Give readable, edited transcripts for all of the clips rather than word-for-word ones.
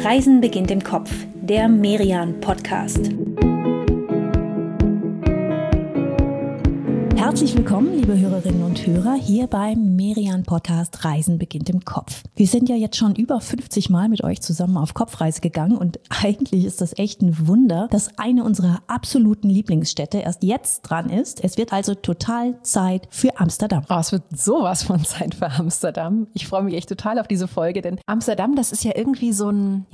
Reisen beginnt im Kopf, der Merian-Podcast. Herzlich willkommen, liebe Hörerinnen und Hörer, hier beim Merian-Podcast Reisen beginnt im Kopf. Wir sind ja jetzt schon über 50 Mal mit euch zusammen auf Kopfreise gegangen und eigentlich ist das echt ein Wunder, dass eine unserer absoluten Lieblingsstädte erst jetzt dran ist. Es wird also total Zeit für Amsterdam. Oh, es wird sowas von Zeit für Amsterdam. Ich freue mich echt total auf diese Folge, denn Amsterdam, das ist ja irgendwie so ein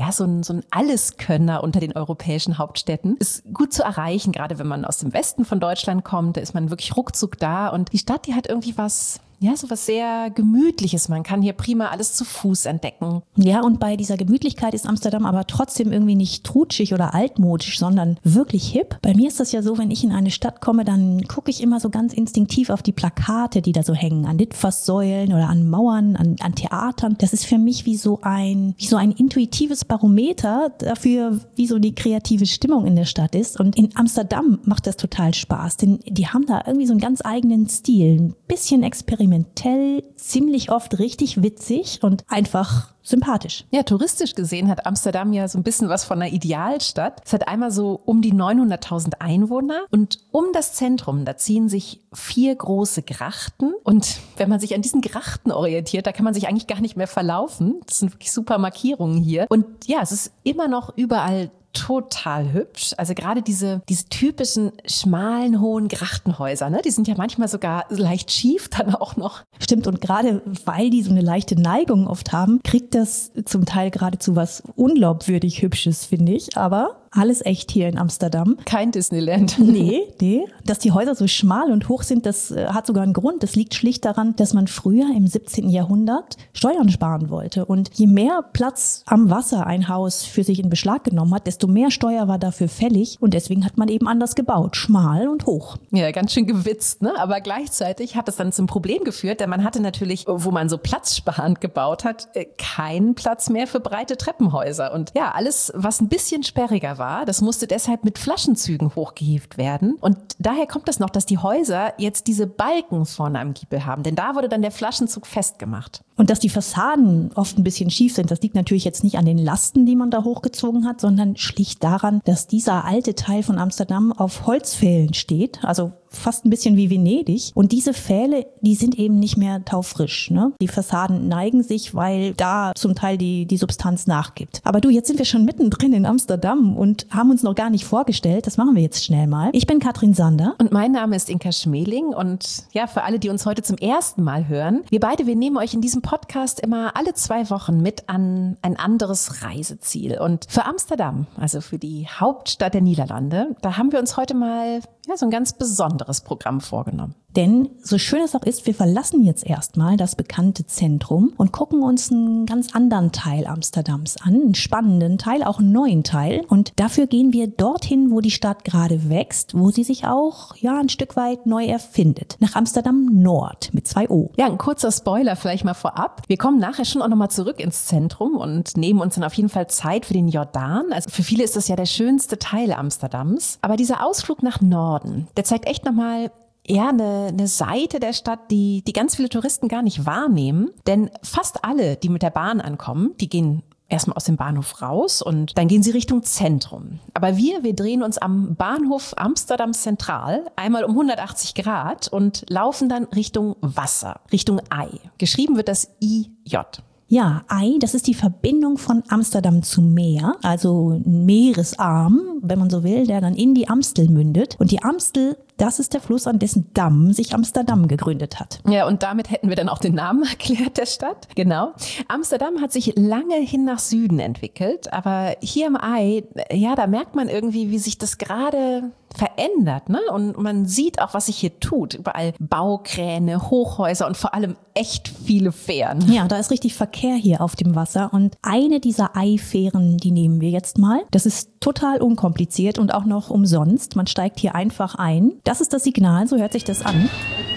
Alleskönner unter den europäischen Hauptstädten. Ist gut zu erreichen, gerade wenn man aus dem Westen von Deutschland kommt, da ist man wirklich ruckzuck da und die Stadt, die hat irgendwie was sehr Gemütliches. Man kann hier prima alles zu Fuß entdecken. Ja, und bei dieser Gemütlichkeit ist Amsterdam aber trotzdem irgendwie nicht trutschig oder altmodisch, sondern wirklich hip. Bei mir ist das ja so, wenn ich in eine Stadt komme, dann gucke ich immer so ganz instinktiv auf die Plakate, die da so hängen, an Litfaßsäulen oder an Mauern, an Theatern. Das ist für mich wie so ein intuitives Barometer dafür, wie so die kreative Stimmung in der Stadt ist. Und in Amsterdam macht das total Spaß, denn die haben da irgendwie so einen ganz eigenen Stil, ein bisschen experimentell, ziemlich oft richtig witzig und einfach sympathisch. Ja, touristisch gesehen hat Amsterdam ja so ein bisschen was von einer Idealstadt. Es hat einmal so um die 900.000 Einwohner und um das Zentrum, da ziehen sich 4 große Grachten und wenn man sich an diesen Grachten orientiert, da kann man sich eigentlich gar nicht mehr verlaufen. Das sind wirklich super Markierungen hier und ja, es ist immer noch überall total hübsch. Also gerade diese typischen schmalen, hohen Grachtenhäuser, ne? Die sind ja manchmal sogar leicht schief dann auch noch. Stimmt, und gerade weil die so eine leichte Neigung oft haben, kriegt das zum Teil geradezu was unglaubwürdig Hübsches, finde ich. Aber alles echt hier in Amsterdam. Kein Disneyland. Nee. Dass die Häuser so schmal und hoch sind, das hat sogar einen Grund. Das liegt schlicht daran, dass man früher im 17. Jahrhundert Steuern sparen wollte. Und je mehr Platz am Wasser ein Haus für sich in Beschlag genommen hat, desto mehr Steuer war dafür fällig. Und deswegen hat man eben anders gebaut. Schmal und hoch. Ja, ganz schön gewitzt, ne? Aber gleichzeitig hat das dann zum Problem geführt, denn man hatte natürlich, wo man so platzsparend gebaut hat, keinen Platz mehr für breite Treppenhäuser. Und ja, alles, was ein bisschen sperriger war, das musste deshalb mit Flaschenzügen hochgehievt werden. Und daher kommt es noch, dass die Häuser jetzt diese Balken vorne am Giebel haben. Denn da wurde dann der Flaschenzug festgemacht. Und dass die Fassaden oft ein bisschen schief sind, das liegt natürlich jetzt nicht an den Lasten, die man da hochgezogen hat, sondern schlicht daran, dass dieser alte Teil von Amsterdam auf Holzpfählen steht, also fast ein bisschen wie Venedig. Und diese Pfähle, die sind eben nicht mehr taufrisch, ne? Die Fassaden neigen sich, weil da zum Teil die Substanz nachgibt. Aber du, jetzt sind wir schon mittendrin in Amsterdam und haben uns noch gar nicht vorgestellt. Das machen wir jetzt schnell mal. Ich bin Katrin Sander. Und mein Name ist Inka Schmeling. Und ja, für alle, die uns heute zum ersten Mal hören, wir nehmen euch in diesem Podcast immer alle 2 Wochen mit an ein anderes Reiseziel. Und für Amsterdam, also für die Hauptstadt der Niederlande, da haben wir uns heute mal so ein ganz besonderes Programm vorgenommen. Denn so schön es auch ist, wir verlassen jetzt erstmal das bekannte Zentrum und gucken uns einen ganz anderen Teil Amsterdams an, einen spannenden Teil, auch einen neuen Teil. Und dafür gehen wir dorthin, wo die Stadt gerade wächst, wo sie sich auch ein Stück weit neu erfindet. Nach Amsterdam Nord mit 2 O. Ja, ein kurzer Spoiler vielleicht mal vorab. Wir kommen nachher schon auch nochmal zurück ins Zentrum und nehmen uns dann auf jeden Fall Zeit für den Jordan. Also für viele ist das ja der schönste Teil Amsterdams. Aber dieser Ausflug nach Norden, der zeigt echt nochmal eine Seite der Stadt, die ganz viele Touristen gar nicht wahrnehmen. Denn fast alle, die mit der Bahn ankommen, die gehen erstmal aus dem Bahnhof raus und dann gehen sie Richtung Zentrum. Aber wir drehen uns am Bahnhof Amsterdam Centraal einmal um 180 Grad und laufen dann Richtung Wasser, Richtung Ei. Geschrieben wird das IJ. Ja, Ei, das ist die Verbindung von Amsterdam zu Meer, also ein Meeresarm, wenn man so will, der dann in die Amstel mündet. Und die Amstel, das ist der Fluss, an dessen Damm sich Amsterdam gegründet hat. Ja, und damit hätten wir dann auch den Namen erklärt der Stadt. Genau. Amsterdam hat sich lange hin nach Süden entwickelt, aber hier im Ei, da merkt man irgendwie, wie sich das gerade verändert, ne? Und man sieht auch, was sich hier tut. Überall Baukräne, Hochhäuser und vor allem echt viele Fähren. Ja, da ist richtig Verkehr hier auf dem Wasser und eine dieser Eifähren, die nehmen wir jetzt mal. Das ist total unkompliziert und auch noch umsonst. Man steigt hier einfach ein. Das ist das Signal, so hört sich das an.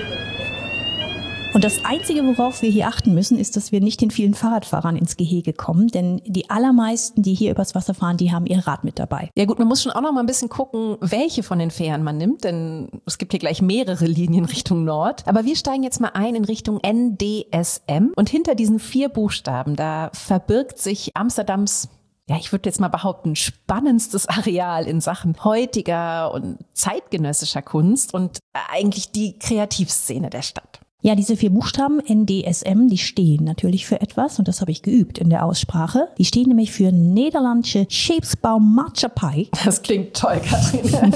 Und das Einzige, worauf wir hier achten müssen, ist, dass wir nicht den vielen Fahrradfahrern ins Gehege kommen. Denn die allermeisten, die hier übers Wasser fahren, die haben ihr Rad mit dabei. Ja gut, man muss schon auch noch mal ein bisschen gucken, welche von den Fähren man nimmt. Denn es gibt hier gleich mehrere Linien Richtung Nord. Aber wir steigen jetzt mal ein in Richtung NDSM. Und hinter diesen 4 Buchstaben, da verbirgt sich Amsterdams ja, ich würde jetzt mal behaupten, spannendstes Areal in Sachen heutiger und zeitgenössischer Kunst und eigentlich die Kreativszene der Stadt. Ja, diese 4 Buchstaben NDSM, die stehen natürlich für etwas und das habe ich geübt in der Aussprache. Die stehen nämlich für Nederlandse Scheepsbouwmaatschappij. Das klingt toll, Katrin.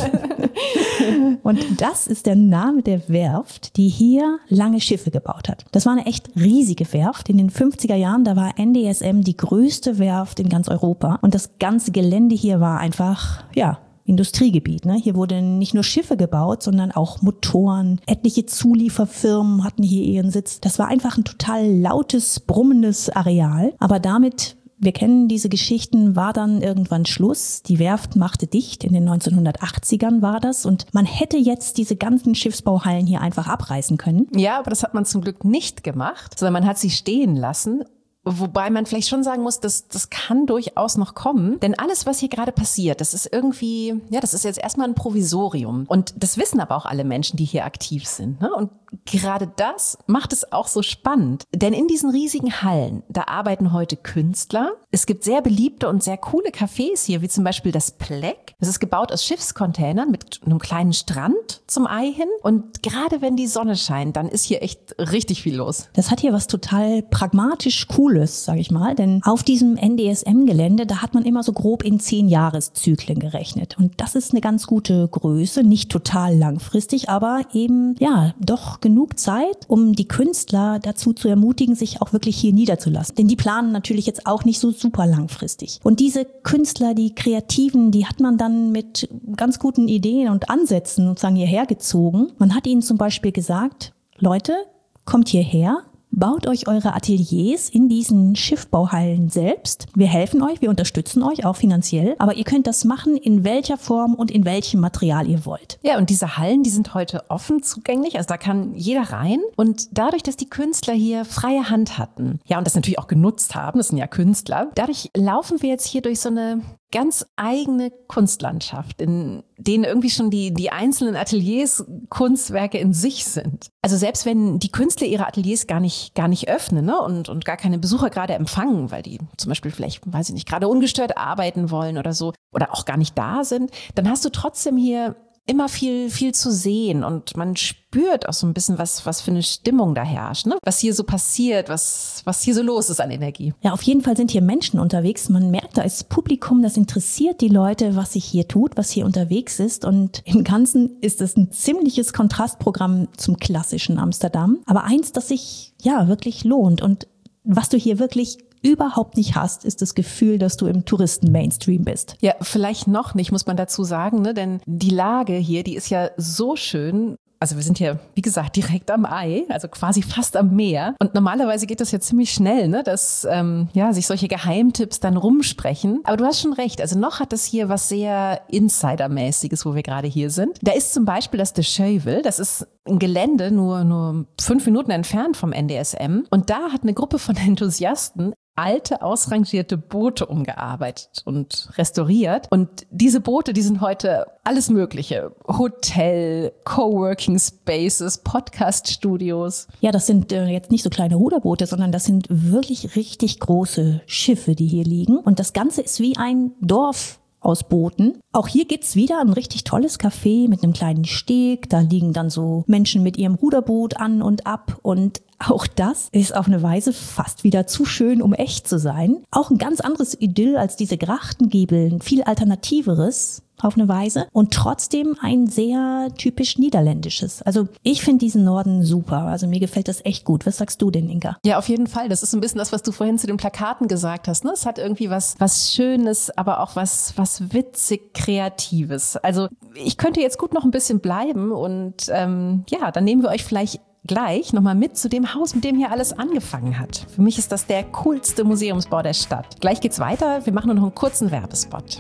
Und das ist der Name der Werft, die hier lange Schiffe gebaut hat. Das war eine echt riesige Werft. In den 50er Jahren, da war NDSM die größte Werft in ganz Europa. Und das ganze Gelände hier war einfach, ja, Industriegebiet. Ne? Hier wurden nicht nur Schiffe gebaut, sondern auch Motoren. Etliche Zulieferfirmen hatten hier ihren Sitz. Das war einfach ein total lautes, brummendes Areal. Aber damit, wir kennen diese Geschichten, war dann irgendwann Schluss. Die Werft machte dicht. In den 1980ern war das. Und man hätte jetzt diese ganzen Schiffsbauhallen hier einfach abreißen können. Ja, aber das hat man zum Glück nicht gemacht, sondern man hat sie stehen lassen. Wobei man vielleicht schon sagen muss, das kann durchaus noch kommen. Denn alles, was hier gerade passiert, das ist irgendwie, ja, das ist jetzt erstmal ein Provisorium. Und das wissen aber auch alle Menschen, die hier aktiv sind. Ne? Und gerade das macht es auch so spannend. Denn in diesen riesigen Hallen, da arbeiten heute Künstler. Es gibt sehr beliebte und sehr coole Cafés hier, wie zum Beispiel das Pleck. Das ist gebaut aus Schiffscontainern mit einem kleinen Strand zum Ei hin. Und gerade wenn die Sonne scheint, dann ist hier echt richtig viel los. Das hat hier was total pragmatisch Cooles, sage ich mal. Denn auf diesem NDSM-Gelände, da hat man immer so grob in 10-Jahreszyklen gerechnet. Und das ist eine ganz gute Größe, nicht total langfristig, aber eben, ja, doch genug Zeit, um die Künstler dazu zu ermutigen, sich auch wirklich hier niederzulassen. Denn die planen natürlich jetzt auch nicht so super langfristig. Und diese Künstler, die Kreativen, die hat man dann mit ganz guten Ideen und Ansätzen sozusagen hierher gezogen. Man hat ihnen zum Beispiel gesagt, Leute, kommt hierher, baut euch eure Ateliers in diesen Schiffbauhallen selbst. Wir helfen euch, wir unterstützen euch auch finanziell, aber ihr könnt das machen, in welcher Form und in welchem Material ihr wollt. Ja, und diese Hallen, die sind heute offen zugänglich, also da kann jeder rein. Und dadurch, dass die Künstler hier freie Hand hatten, ja, und das natürlich auch genutzt haben, das sind ja Künstler, dadurch laufen wir jetzt hier durch so eine ganz eigene Kunstlandschaft, in denen irgendwie schon die einzelnen Ateliers Kunstwerke in sich sind. Also selbst wenn die Künstler ihre Ateliers gar nicht öffnen, ne, und gar keine Besucher gerade empfangen, weil die zum Beispiel vielleicht, weiß ich nicht, gerade ungestört arbeiten wollen oder so oder auch gar nicht da sind, dann hast du trotzdem hier immer viel zu sehen und man spürt auch so ein bisschen, was für eine Stimmung da herrscht, ne? Was hier so passiert, was hier so los ist an Energie. Ja, auf jeden Fall sind hier Menschen unterwegs. Man merkt, da ist Publikum, das interessiert die Leute, was sich hier tut, was hier unterwegs ist. Und im Ganzen ist es ein ziemliches Kontrastprogramm zum klassischen Amsterdam. Aber eins, das sich ja wirklich lohnt. Und was du hier wirklich überhaupt nicht hast, ist das Gefühl, dass du im Touristen-Mainstream bist. Ja, vielleicht noch nicht, muss man dazu sagen, ne? Denn die Lage hier, die ist ja so schön. Also wir sind hier, wie gesagt, direkt am Ei, also quasi fast am Meer. Und normalerweise geht das ja ziemlich schnell, ne, dass sich solche Geheimtipps dann rumsprechen. Aber du hast schon recht, also noch hat das hier was sehr Insidermäßiges, wo wir gerade hier sind. Da ist zum Beispiel das De Scheuvel, das ist ein Gelände nur 5 Minuten entfernt vom NDSM. Und da hat eine Gruppe von Enthusiasten alte, ausrangierte Boote umgearbeitet und restauriert. Und diese Boote, die sind heute alles Mögliche. Hotel, Coworking Spaces, Podcast-Studios. Ja, das sind jetzt nicht so kleine Ruderboote, sondern das sind wirklich richtig große Schiffe, die hier liegen. Und das Ganze ist wie ein Dorf aus Booten. Auch hier gibt's wieder ein richtig tolles Café mit einem kleinen Steg. Da liegen dann so Menschen mit ihrem Ruderboot an und ab. Und auch das ist auf eine Weise fast wieder zu schön, um echt zu sein. Auch ein ganz anderes Idyll als diese Grachtengiebel, ein viel alternativeres auf eine Weise und trotzdem ein sehr typisch niederländisches. Also ich finde diesen Norden super. Also mir gefällt das echt gut. Was sagst du denn, Inka? Ja, auf jeden Fall. Das ist ein bisschen das, was du vorhin zu den Plakaten gesagt hast. Ne? Es hat irgendwie was Schönes, aber auch was witzig Kreatives. Also ich könnte jetzt gut noch ein bisschen bleiben und dann nehmen wir euch vielleicht gleich nochmal mit zu dem Haus, mit dem hier alles angefangen hat. Für mich ist das der coolste Museumsbau der Stadt. Gleich geht's weiter. Wir machen nur noch einen kurzen Werbespot.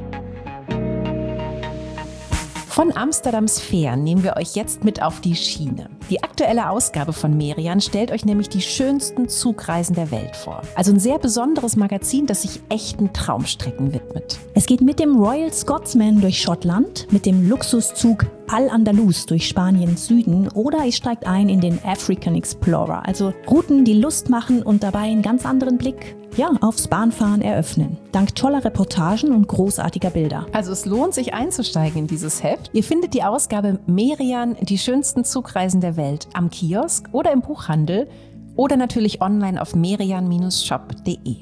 Von Amsterdams Fähren nehmen wir euch jetzt mit auf die Schiene. Die aktuelle Ausgabe von Merian stellt euch nämlich die schönsten Zugreisen der Welt vor. Also ein sehr besonderes Magazin, das sich echten Traumstrecken widmet. Es geht mit dem Royal Scotsman durch Schottland, mit dem Luxuszug Al-Andalus durch Spaniens Süden oder ihr steigt ein in den African Explorer. Also Routen, die Lust machen und dabei einen ganz anderen Blick aufs Bahnfahren eröffnen. Dank toller Reportagen und großartiger Bilder. Also es lohnt sich einzusteigen in dieses Heft. Ihr findet die Ausgabe Merian, die schönsten Zugreisen der Welt am Kiosk oder im Buchhandel oder natürlich online auf merian-shop.de.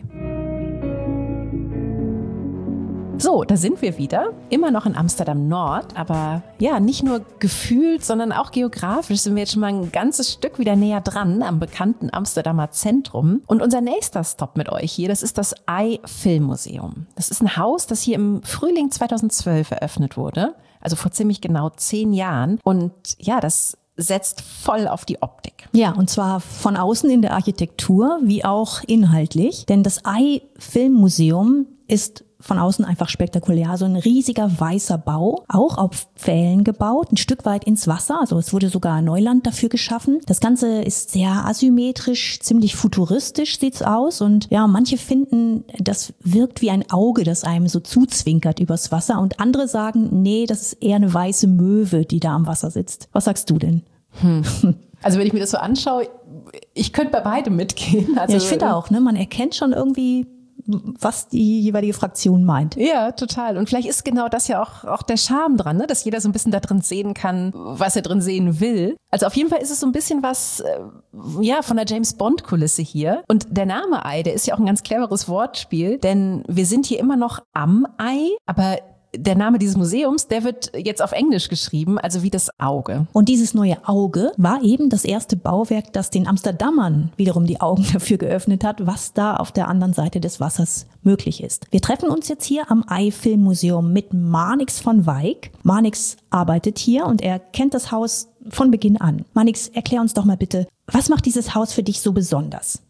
So, da sind wir wieder, immer noch in Amsterdam Nord, aber nicht nur gefühlt, sondern auch geografisch sind wir jetzt schon mal ein ganzes Stück wieder näher dran am bekannten Amsterdamer Zentrum. Und unser nächster Stopp mit euch hier, das ist das Eye-Filmmuseum. Das ist ein Haus, das hier im Frühling 2012 eröffnet wurde, also vor ziemlich genau 10 Jahren. Und das setzt voll auf die Optik. Ja, und zwar von außen in der Architektur wie auch inhaltlich, denn das Eye-Filmmuseum ist von außen einfach spektakulär. So ein riesiger weißer Bau, auch auf Pfählen gebaut, ein Stück weit ins Wasser. Also es wurde sogar Neuland dafür geschaffen. Das Ganze ist sehr asymmetrisch, ziemlich futuristisch sieht's aus. Und manche finden, das wirkt wie ein Auge, das einem so zuzwinkert übers Wasser. Und andere sagen, nee, das ist eher eine weiße Möwe, die da am Wasser sitzt. Was sagst du denn? Also wenn ich mir das so anschaue, ich könnte bei beidem mitgehen. Also, ich finde auch, man erkennt schon irgendwie, was die jeweilige Fraktion meint. Ja, total. Und vielleicht ist genau das ja auch der Charme dran, ne? Dass jeder so ein bisschen da drin sehen kann, was er drin sehen will. Also auf jeden Fall ist es so ein bisschen was, von der James-Bond-Kulisse hier. Und der Name Ei, der ist ja auch ein ganz cleveres Wortspiel, denn wir sind hier immer noch am Ei, aber der Name dieses Museums, der wird jetzt auf Englisch geschrieben, also wie das Auge. Und dieses neue Auge war eben das erste Bauwerk, das den Amsterdamern wiederum die Augen dafür geöffnet hat, was da auf der anderen Seite des Wassers möglich ist. Wir treffen uns jetzt hier am Eye-Filmmuseum mit Marnix van Wyk. Marnix arbeitet hier und er kennt das Haus von Beginn an. Marnix, erklär uns doch mal bitte, was macht dieses Haus für dich so besonders?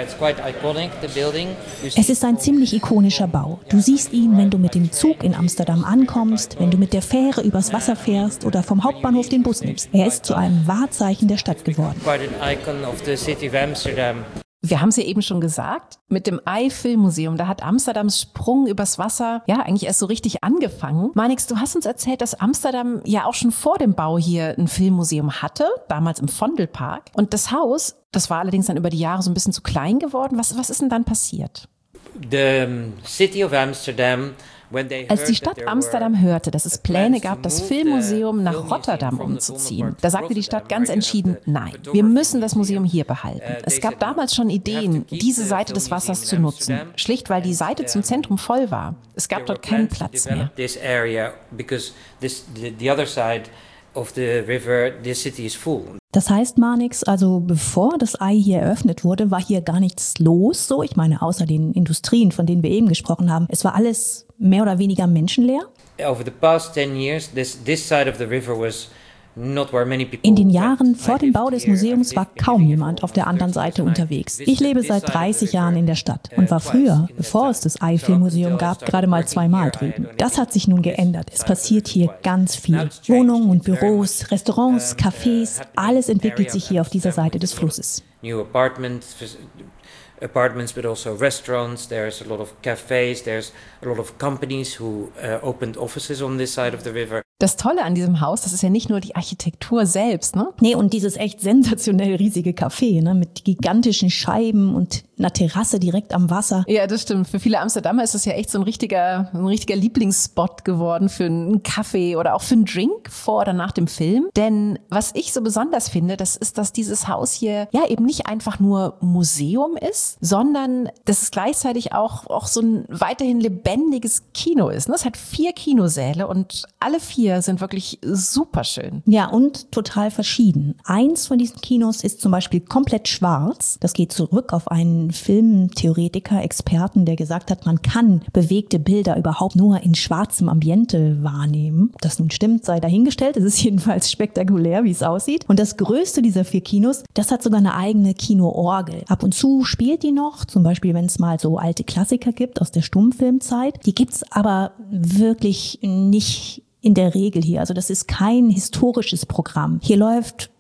Es ist ein ziemlich ikonischer Bau. Du siehst ihn, wenn du mit dem Zug in Amsterdam ankommst, wenn du mit der Fähre übers Wasser fährst oder vom Hauptbahnhof den Bus nimmst. Er ist zu einem Wahrzeichen der Stadt geworden. Wir haben es ja eben schon gesagt, mit dem Eye-Filmmuseum, da hat Amsterdams Sprung übers Wasser eigentlich erst so richtig angefangen. Marnix, du hast uns erzählt, dass Amsterdam ja auch schon vor dem Bau hier ein Filmmuseum hatte, damals im Vondelpark. Und das Haus, das war allerdings dann über die Jahre so ein bisschen zu klein geworden. Was ist denn dann passiert? The city of Amsterdam, als die Stadt Amsterdam hörte, dass es Pläne gab, das Filmmuseum nach Rotterdam umzuziehen, da sagte die Stadt ganz entschieden, nein, wir müssen das Museum hier behalten. Es gab damals schon Ideen, diese Seite des Wassers zu nutzen, schlicht weil die Seite zum Zentrum voll war. Es gab dort keinen Platz mehr. Das heißt, Marnix, also bevor das Ei hier eröffnet wurde, war hier gar nichts los, so. Ich meine, außer den Industrien, von denen wir eben gesprochen haben. Es war alles mehr oder weniger menschenleer. In den Jahren vor dem Bau des Museums war kaum jemand auf der anderen Seite unterwegs. Ich lebe seit 30 Jahren in der Stadt und war früher, bevor es das Eye-Filmmuseum gab, gerade mal 2-mal drüben. Das hat sich nun geändert. Es passiert hier ganz viel. Wohnungen und Büros, Restaurants, Cafés, alles entwickelt sich hier auf dieser Seite des Flusses. Apartments, but also restaurants. There's a lot of cafes. There's a lot of companies who opened offices on this side of the river. Das Tolle an diesem Haus, das ist ja nicht nur die Architektur selbst, ne? Nee, und dieses echt sensationell riesige Café, ne, mit gigantischen Scheiben und einer Terrasse direkt am Wasser. Ja, das stimmt. Für viele Amsterdamer ist das ja echt so ein richtiger Lieblingsspot geworden für einen Kaffee oder auch für einen Drink vor oder nach dem Film. Denn was ich so besonders finde, das ist, dass dieses Haus hier eben nicht einfach nur Museum ist, sondern dass es gleichzeitig auch so ein weiterhin lebendiges Kino ist. Es hat 4 Kinosäle und alle 4 sind wirklich super schön. Ja, und total verschieden. Eins von diesen Kinos ist zum Beispiel komplett schwarz. Das geht zurück auf einen Filmtheoretiker, Experten, der gesagt hat, man kann bewegte Bilder überhaupt nur in schwarzem Ambiente wahrnehmen. Ob das nun stimmt, sei dahingestellt. Es ist jedenfalls spektakulär, wie es aussieht. Und das größte dieser 4 Kinos, das hat sogar eine eigene Kinoorgel. Ab und zu spielt die noch, zum Beispiel, wenn es mal so alte Klassiker gibt aus der Stummfilmzeit. Die gibt's aber wirklich nicht in der Regel hier. Also das ist kein historisches Programm. Hier läuft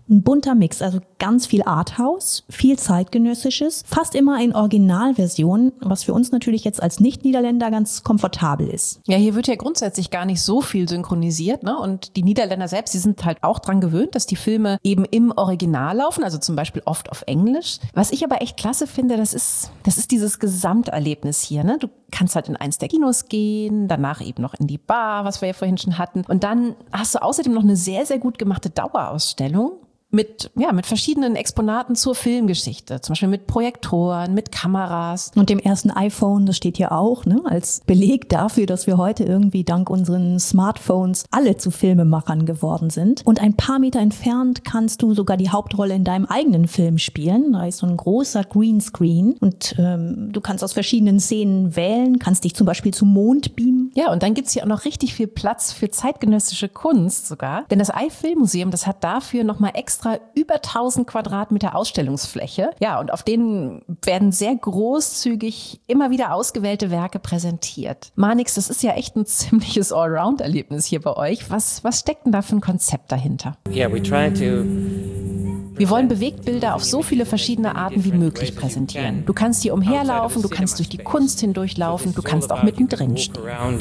Ein bunter Mix, also ganz viel Arthouse, viel Zeitgenössisches, fast immer in Originalversion, was für uns natürlich jetzt als Nicht-Niederländer ganz komfortabel ist. Ja, hier wird ja grundsätzlich gar nicht so viel synchronisiert, ne? Und die Niederländer selbst, die sind halt auch dran gewöhnt, dass die Filme eben im Original laufen, also zum Beispiel oft auf Englisch. Was ich aber echt klasse finde, das ist dieses Gesamterlebnis hier, ne? Du kannst halt in eins der Kinos gehen, danach eben noch in die Bar, was wir ja vorhin schon hatten. Und dann hast du außerdem noch eine sehr, sehr gut gemachte Dauerausstellung mit verschiedenen Exponaten zur Filmgeschichte. Zum Beispiel mit Projektoren, mit Kameras. Und dem ersten iPhone, das steht hier auch, ne, als Beleg dafür, dass wir heute irgendwie dank unseren Smartphones alle zu Filmemachern geworden sind. Und ein paar Meter entfernt kannst du sogar die Hauptrolle in deinem eigenen Film spielen. Da ist so ein großer Greenscreen und du kannst aus verschiedenen Szenen wählen, kannst dich zum Beispiel zum Mond beamen. Ja, und dann gibt's hier auch noch richtig viel Platz für zeitgenössische Kunst sogar. Denn das Eifilmmuseum, das hat dafür nochmal extra über 1000 Quadratmeter Ausstellungsfläche. Ja, und auf denen werden sehr großzügig immer wieder ausgewählte Werke präsentiert. Marnix, das ist ja echt ein ziemliches Allround-Erlebnis hier bei euch. Was steckt denn da für ein Konzept dahinter? Yeah, we try to... Wir wollen Bewegtbilder auf so viele verschiedene Arten wie möglich präsentieren. Du kannst hier umherlaufen, du kannst durch die Kunst hindurchlaufen, du kannst auch mittendrin stehen.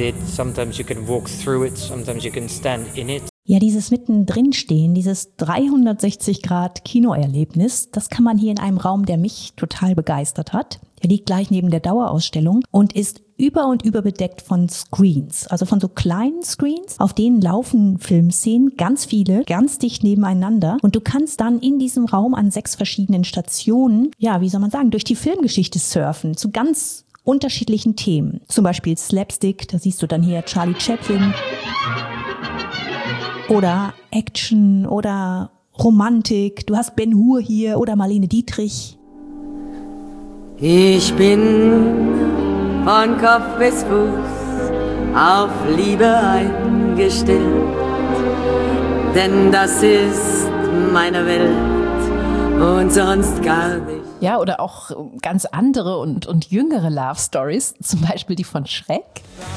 Ja, dieses Mittendrin-Stehen, dieses 360-Grad-Kinoerlebnis, das kann man hier in einem Raum, der mich total begeistert hat. Der liegt gleich neben der Dauerausstellung und ist über und über bedeckt von Screens, also von so kleinen Screens, auf denen laufen Filmszenen, ganz viele, ganz dicht nebeneinander. Und du kannst dann in diesem Raum an 6 verschiedenen Stationen, ja, wie soll man sagen, durch die Filmgeschichte surfen, zu ganz unterschiedlichen Themen. Zum Beispiel Slapstick, da siehst du dann hier Charlie Chaplin. Oder Action oder Romantik. Du hast Ben Hur hier oder Marlene Dietrich. Ich bin von Kopf bis Fuß auf Liebe eingestellt, denn das ist meine Welt und sonst gar nicht. Ja, oder auch ganz andere und jüngere Love Stories, zum Beispiel die von Shrek.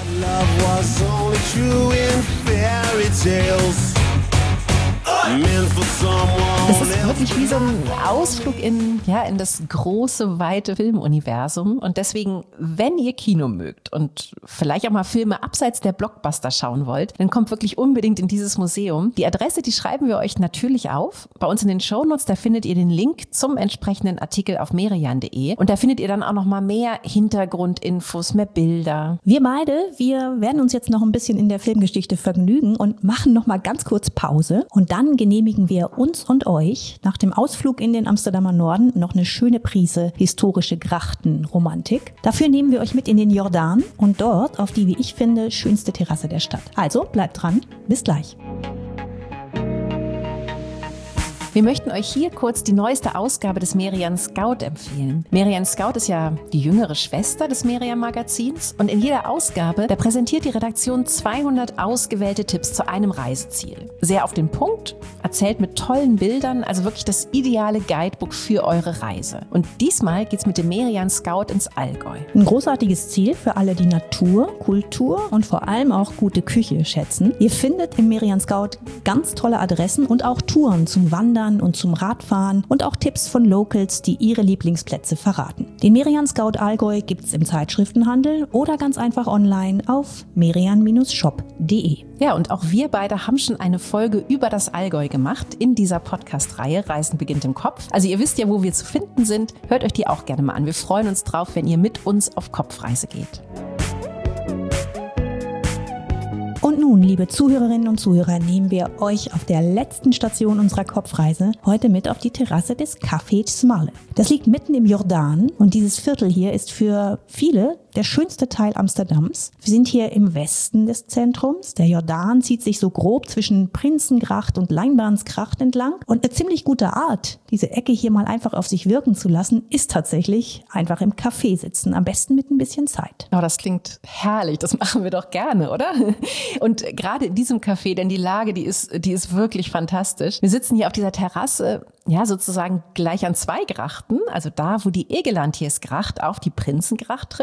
Das ist wirklich wie so ein Ausflug in das große, weite Filmuniversum. Und deswegen, wenn ihr Kino mögt und vielleicht auch mal Filme abseits der Blockbuster schauen wollt, dann kommt wirklich unbedingt in dieses Museum. Die Adresse, die schreiben wir euch natürlich auf. Bei uns in den Shownotes, da findet ihr den Link zum entsprechenden Artikel auf merian.de. Und da findet ihr dann auch noch mal mehr Hintergrundinfos, mehr Bilder. Wir beide, wir werden uns jetzt noch ein bisschen in der Filmgeschichte vergnügen und machen noch mal ganz kurz Pause. Und dann genehmigen wir uns und euch nach dem Ausflug in den Amsterdamer Norden noch eine schöne Prise historische Grachtenromantik. Dafür nehmen wir euch mit in den Jordan und dort auf die, wie ich finde, schönste Terrasse der Stadt. Also bleibt dran, bis gleich. Wir möchten euch hier kurz die neueste Ausgabe des Merian Scout empfehlen. Merian Scout ist ja die jüngere Schwester des Merian Magazins und in jeder Ausgabe, da präsentiert die Redaktion 200 ausgewählte Tipps zu einem Reiseziel. Sehr auf den Punkt, erzählt mit tollen Bildern, also wirklich das ideale Guidebook für eure Reise. Und diesmal geht's mit dem Merian Scout ins Allgäu. Ein großartiges Ziel für alle, die Natur, Kultur und vor allem auch gute Küche schätzen. Ihr findet im Merian Scout ganz tolle Adressen und auch Touren zum Wandern und zum Radfahren und auch Tipps von Locals, die ihre Lieblingsplätze verraten. Den Merian Scout Allgäu gibt's im Zeitschriftenhandel oder ganz einfach online auf merian-shop.de. Ja, und auch wir beide haben schon eine Folge über das Allgäu gemacht in dieser Podcast-Reihe Reisen beginnt im Kopf. Also ihr wisst ja, wo wir zu finden sind. Hört euch die auch gerne mal an. Wir freuen uns drauf, wenn ihr mit uns auf Kopfreise geht. Und nun, liebe Zuhörerinnen und Zuhörer, nehmen wir euch auf der letzten Station unserer Kopfreise heute mit auf die Terrasse des Café Smalle. Das liegt mitten im Jordan und dieses Viertel hier ist für viele der schönste Teil Amsterdams. Wir sind hier im Westen des Zentrums. Der Jordan zieht sich so grob zwischen Prinzengracht und Leinbahnsgracht entlang. Und eine ziemlich gute Art, diese Ecke hier mal einfach auf sich wirken zu lassen, ist tatsächlich einfach im Café sitzen. Am besten mit ein bisschen Zeit. Oh, das klingt herrlich. Das machen wir doch gerne, oder? Und gerade in diesem Café, denn die Lage, die ist wirklich fantastisch. Wir sitzen hier auf dieser Terrasse, ja, sozusagen gleich an 2 Grachten. Also da, wo die Egelandiersgracht auf die Prinzengracht trifft. Und von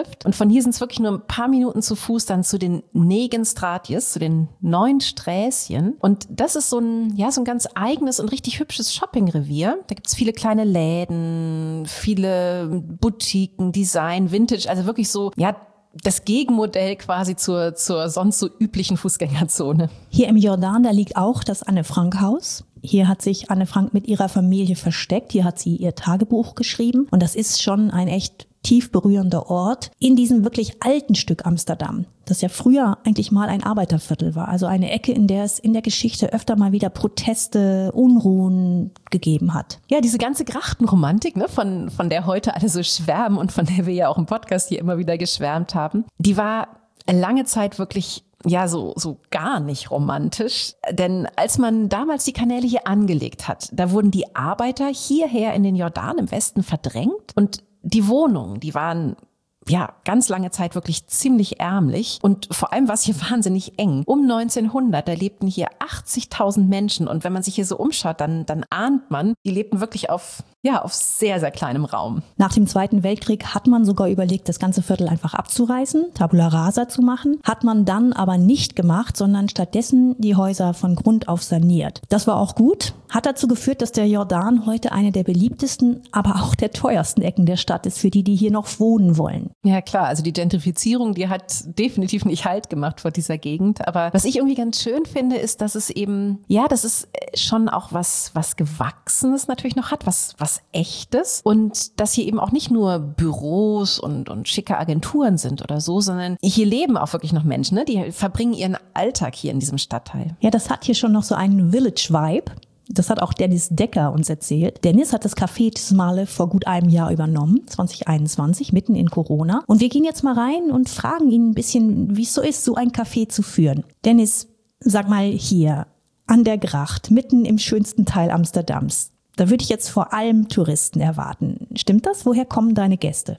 Von hier sind es wirklich nur ein paar Minuten zu Fuß dann zu den Negenstraatjes, zu den 9 Sträßchen. Und das ist so ein ganz eigenes und richtig hübsches Shoppingrevier. Da gibt es viele kleine Läden, viele Boutiquen, Design, Vintage, also wirklich so, das Gegenmodell quasi zur sonst so üblichen Fußgängerzone. Hier im Jordan, da liegt auch das Anne-Frank-Haus. Hier hat sich Anne Frank mit ihrer Familie versteckt. Hier hat sie ihr Tagebuch geschrieben. Und das ist schon ein echt tief berührender Ort in diesem wirklich alten Stück Amsterdam, das ja früher eigentlich mal ein Arbeiterviertel war. Also eine Ecke, in der es in der Geschichte öfter mal wieder Proteste, Unruhen gegeben hat. Ja, diese ganze Grachtenromantik, ne, von der heute alle so schwärmen und von der wir ja auch im Podcast hier immer wieder geschwärmt haben, die war lange Zeit wirklich so gar nicht romantisch. Denn als man damals die Kanäle hier angelegt hat, da wurden die Arbeiter hierher in den Jordan im Westen verdrängt und die Wohnungen, die waren ganz lange Zeit wirklich ziemlich ärmlich und vor allem war es hier wahnsinnig eng. Um 1900, da lebten hier 80.000 Menschen und wenn man sich hier so umschaut, dann ahnt man, die lebten wirklich auf sehr, sehr kleinem Raum. Nach dem Zweiten Weltkrieg hat man sogar überlegt, das ganze Viertel einfach abzureißen, Tabula rasa zu machen. Hat man dann aber nicht gemacht, sondern stattdessen die Häuser von Grund auf saniert. Das war auch gut, hat dazu geführt, dass der Jordan heute eine der beliebtesten, aber auch der teuersten Ecken der Stadt ist für die hier noch wohnen wollen. Ja klar, also die Gentrifizierung, die hat definitiv nicht Halt gemacht vor dieser Gegend. Aber was ich irgendwie ganz schön finde, ist, dass es eben, dass es schon auch was Gewachsenes natürlich noch hat, was Echtes. Und dass hier eben auch nicht nur Büros und schicke Agenturen sind oder so, sondern hier leben auch wirklich noch Menschen, ne? Die verbringen ihren Alltag hier in diesem Stadtteil. Ja, das hat hier schon noch so einen Village-Vibe. Das hat auch Dennis Decker uns erzählt. Dennis hat das Café Tismale vor gut einem Jahr übernommen, 2021, mitten in Corona. Und wir gehen jetzt mal rein und fragen ihn ein bisschen, wie es so ist, so ein Café zu führen. Dennis, sag mal hier an der Gracht, mitten im schönsten Teil Amsterdams. Da würde ich jetzt vor allem Touristen erwarten. Stimmt das? Woher kommen deine Gäste?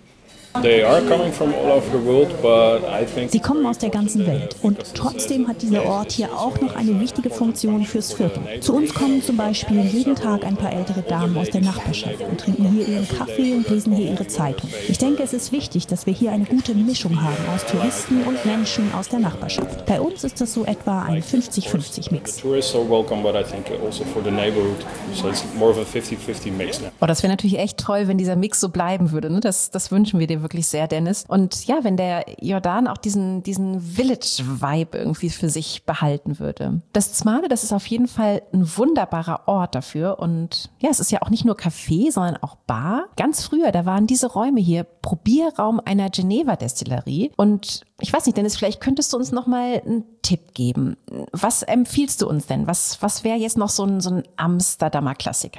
Sie kommen aus der ganzen Welt und trotzdem hat dieser Ort hier auch noch eine wichtige Funktion fürs Viertel. Zu uns kommen zum Beispiel jeden Tag ein paar ältere Damen aus der Nachbarschaft und trinken hier ihren Kaffee und lesen hier ihre Zeitung. Ich denke, es ist wichtig, dass wir hier eine gute Mischung haben aus Touristen und Menschen aus der Nachbarschaft. Bei uns ist das so etwa ein 50-50-Mix. Oh, das wäre natürlich echt toll, wenn dieser Mix so bleiben würde. Ne? Das wünschen wir dir wirklich sehr, Dennis. Und wenn der Jordan auch diesen Village-Vibe irgendwie für sich behalten würde. Das Tismale, das ist auf jeden Fall ein wunderbarer Ort dafür. Und es ist ja auch nicht nur Café, sondern auch Bar. Ganz früher, da waren diese Räume hier Probierraum einer Geneva-Destillerie. Und ich weiß nicht, Dennis, vielleicht könntest du uns noch mal einen Tipp geben. Was empfiehlst du uns denn? Was wäre jetzt noch so ein Amsterdamer Klassiker?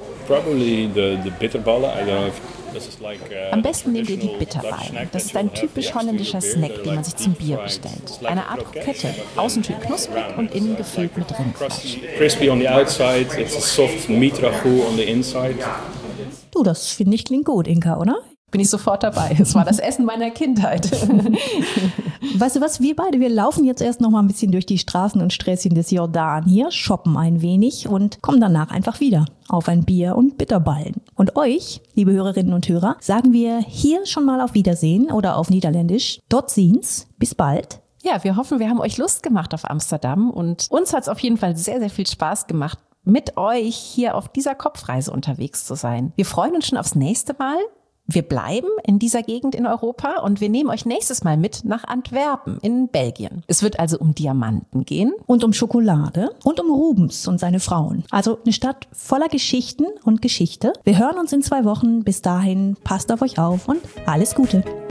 Am besten nehmt ihr die Bitterballen. Das ist ein typisch holländischer Snack, den man sich zum Bier bestellt. Eine Art Krokette, außen schön knusprig und innen gefüllt mit Rindfleisch. Crispy on the outside, it's a soft meat ragout on the inside. Du, das finde ich klingt gut, Inka, oder? Bin ich sofort dabei. Es war das Essen meiner Kindheit. Weißt du was, wir laufen jetzt erst noch mal ein bisschen durch die Straßen und Sträßchen des Jordan hier, shoppen ein wenig und kommen danach einfach wieder auf ein Bier und Bitterballen. Und euch, liebe Hörerinnen und Hörer, sagen wir hier schon mal auf Wiedersehen oder auf Niederländisch. Tot ziens. Bis bald. Ja, wir hoffen, wir haben euch Lust gemacht auf Amsterdam und uns hat es auf jeden Fall sehr, sehr viel Spaß gemacht, mit euch hier auf dieser Kopfreise unterwegs zu sein. Wir freuen uns schon aufs nächste Mal. Wir bleiben in dieser Gegend in Europa und wir nehmen euch nächstes Mal mit nach Antwerpen in Belgien. Es wird also um Diamanten gehen. Und um Schokolade und um Rubens und seine Frauen. Also eine Stadt voller Geschichten und Geschichte. Wir hören uns in 2 Wochen. Bis dahin, passt auf euch auf und alles Gute.